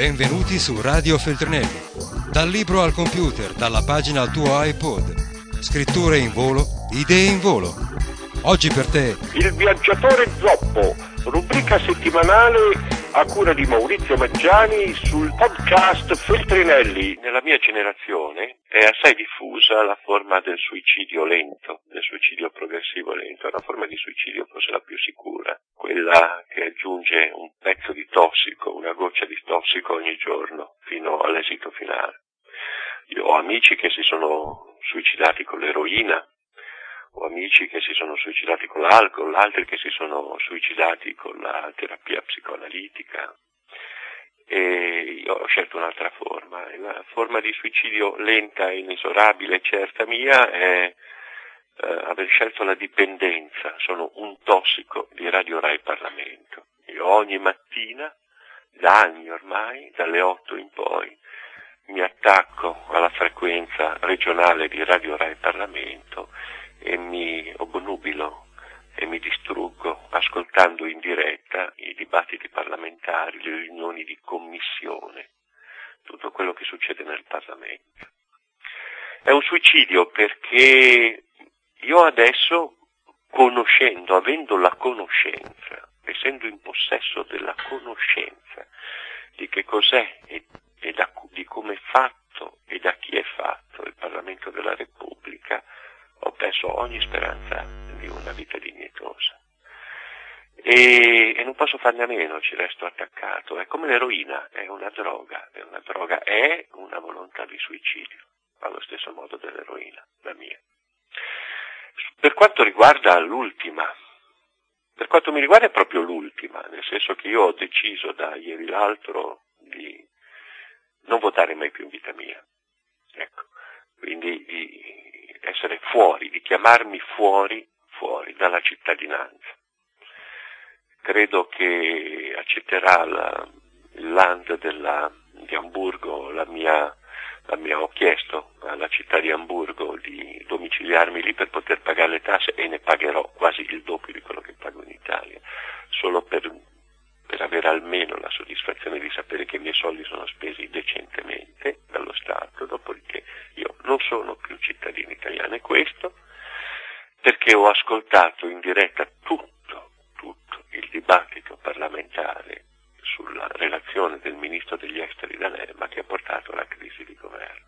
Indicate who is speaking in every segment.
Speaker 1: Benvenuti su Radio Feltrinelli. Dal libro al computer, dalla pagina al tuo iPod. Scritture in volo, idee in volo. Oggi per te
Speaker 2: Il viaggiatore zoppo, rubrica settimanale a cura di Maurizio Maggiani sul podcast Feltrinelli. Nella mia generazione è assai diffusa la forma del suicidio lento, del suicidio progressivo lento. È una forma di suicidio forse la più sicura, quella che aggiunge un pezzo di tossico, una goccia di tossico ogni giorno fino all'esito finale. Io ho amici che si sono suicidati con l'eroina, ho amici che si sono suicidati con l'alcol, altri che si sono suicidati con la terapia psicoanalitica, e io ho scelto un'altra forma. La forma di suicidio lenta e inesorabile e certa mia è aver scelto la dipendenza. Sono un tossico di Radio Rai Parlamento. Io ogni mattina, da anni ormai, dalle 8 in poi, mi attacco alla frequenza regionale di Radio Rai Parlamento e mi obnubilo e mi distruggo ascoltando in diretta i dibattiti parlamentari, le riunioni di commissione, tutto quello che succede nel Parlamento. È un suicidio perché io adesso, conoscendo, avendo la conoscenza, essendo in possesso della conoscenza di che cos'è di come è fatto e da chi è fatto il Parlamento della Repubblica, ho perso ogni speranza di una vita dignitosa. E non posso farne a meno, ci resto attaccato. È come l'eroina, è una droga, è una volontà di suicidio, allo stesso modo dell'eroina, la mia. Per quanto riguarda l'ultima, per quanto mi riguarda è proprio l'ultima, nel senso che io ho deciso da ieri l'altro di non votare mai più in vita mia. Ecco, quindi di essere fuori, di chiamarmi fuori dalla cittadinanza. Credo che accetterà il Land di Amburgo ho chiesto alla città di Amburgo di domiciliarmi lì per poter pagare le tasse, e ne pagherò quasi il doppio di quello che pago in Italia, solo per avere almeno la soddisfazione di sapere che i miei soldi sono spesi decentemente dallo Stato. Dopodiché io non sono più cittadino italiano, e questo perché ho ascoltato in diretta tutto il dibattito parlamentare sulla relazione del ministro degli esteri D'Alema, che ha portato alla crisi di governo.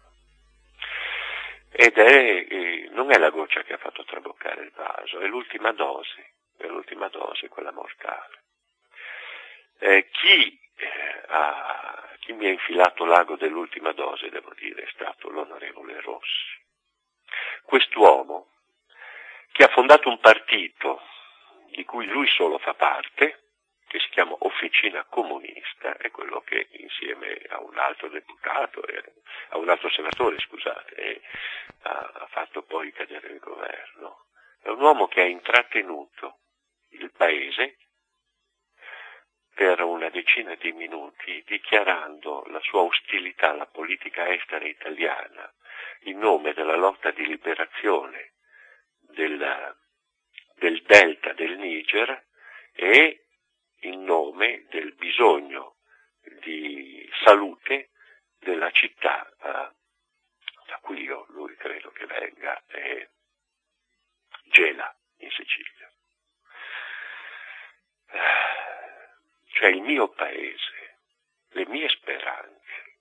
Speaker 2: Ed non è la goccia che ha fatto traboccare il vaso, è l'ultima dose, quella mortale. Chi mi ha infilato l'ago dell'ultima dose, devo dire, è stato l'onorevole Rossi. Quest'uomo che ha fondato un partito di cui lui solo fa parte, che si chiama Officina Comunista, è quello che insieme a un altro deputato, a un altro senatore, ha fatto poi cadere il governo. È un uomo che ha intrattenuto il paese per una decina di minuti, dichiarando la sua ostilità alla politica estera italiana in nome della lotta di liberazione del delta del Niger e in nome del bisogno di salute della città da cui lui credo che venga, Gela, in Sicilia. Cioè il mio paese, le mie speranze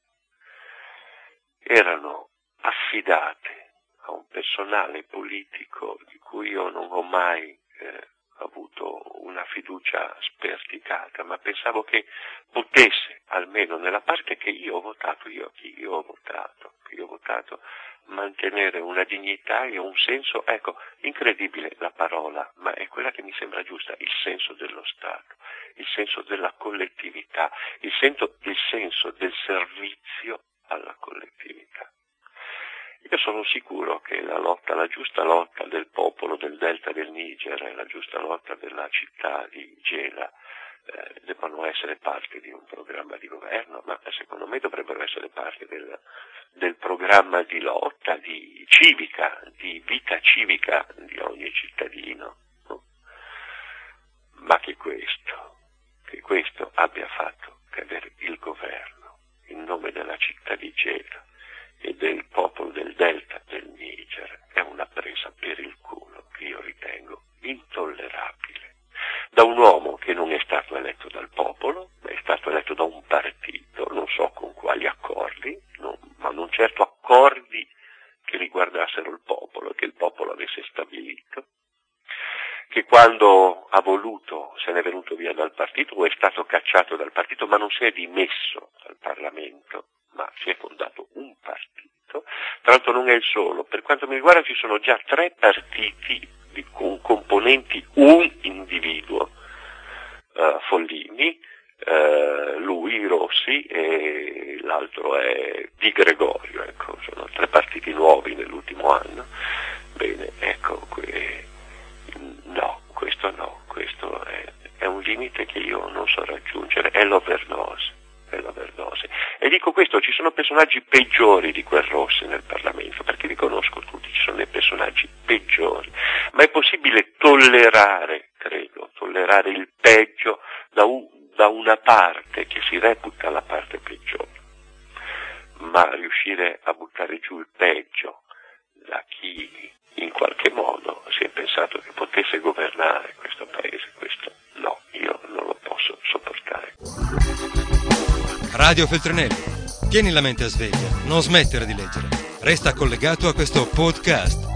Speaker 2: erano affidate a un personale politico di cui io non ho mai avuto una fiducia sperticata, ma pensavo che potesse, almeno nella parte che io ho votato, mantenere una dignità e un senso, ecco, incredibile la parola, ma è quella che mi sembra giusta, il senso dello Stato, il senso della collettività, il senso del servizio alla collettività. Io sono sicuro che la giusta lotta del popolo del delta del Niger e la giusta lotta della città di Gela debbano essere parte di un programma di governo, ma secondo me dovrebbero essere parte del programma di lotta, di civica, di vita civica di ogni cittadino. Ma che questo abbia fatto cadere il governo in nome della città di Gela e del popolo del delta del Niger è una presa per il culo che io ritengo intollerabile. Da un uomo che non è stato eletto dal popolo, ma è stato eletto da un partito, non so con quali accordi, ma non certo accordi che riguardassero il popolo, che il popolo avesse stabilito, che quando ha voluto se n'è venuto via dal partito o è stato cacciato dal partito, ma non si è dimesso dal Parlamento, ma si è fondato un partito. Tra l'altro non è il solo, per quanto mi riguarda ci sono già 3 partiti con componenti un individuo, Follini, lui, Rossi, e l'altro è Di Gregorio, ecco, sono 3 partiti nuovi nell'ultimo anno. Bene, ecco, questo è un limite che io non so raggiungere, è l'overdose. E dico questo, ci sono personaggi peggiori di quel Rossi nel Parlamento, perché li conosco tutti, ci sono dei personaggi peggiori, ma è possibile tollerare il peggio da una parte che si reputa la parte peggiore, ma riuscire a buttare giù il peggio da chi in qualche modo si è pensato che potesse governare questo paese, questo no, io non lo posso sopportare.
Speaker 1: Radio Feltrinelli, tieni la mente a sveglia, non smettere di leggere, resta collegato a questo podcast.